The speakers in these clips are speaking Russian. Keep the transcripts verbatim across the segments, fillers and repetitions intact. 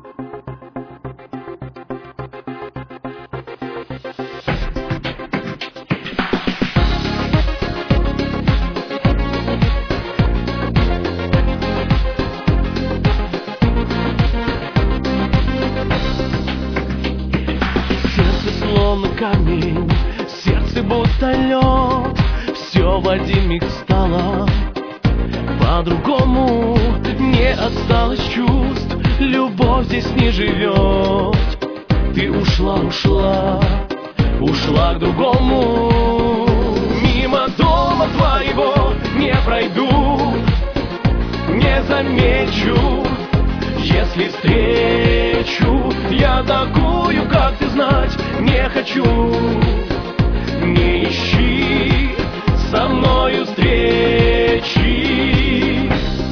Словно камень, сердце будто лед. Все в один миг стало по-другому. Не осталось чувств, любовь здесь не живет. Ты ушла, ушла, ушла к другому. Мимо дома твоего не пройду, не замечу. Если встречу я такую, как ты, знать не хочу. Не ищи со мною встречи.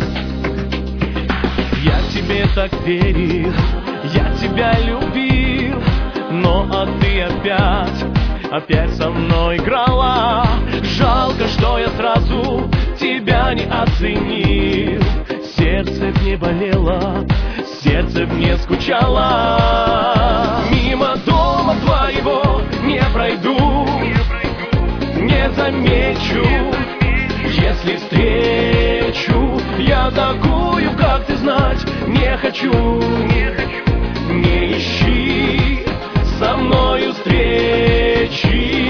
Я тебе так верил, я тебя любил, но а ты опять, опять со мной играла. Жалко, что я сразу тебя не оценил. Сердце в ней болело, сердце в ней скучало. Мимо дома твоего не пройду, не замечу. Если встречу я такую, как ты, знать не хочу. Не ищи со мною встречи.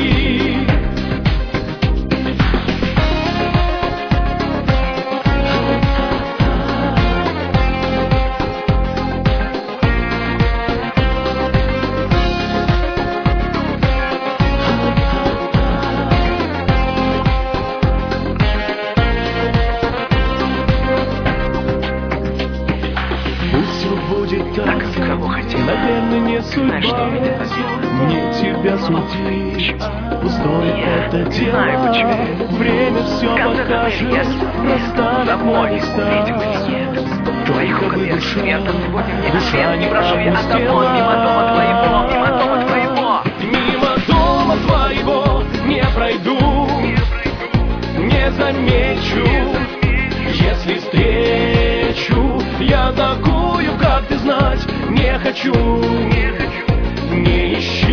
Так, кого хотел. Наверное, не судьба. Знаешь, что меня побило? Мне тебя смутить. Пустое это дело. Знаю почему. Время все покажет. Расставит мои места. Твоих уходных светов сегодня мне душа не прошу я от того. Мимо дома твоего, мимо дома твоего. Мимо дома твоего не пройду, не замечу. Если встречу я такую, как ты, знать не хочу. Не ищи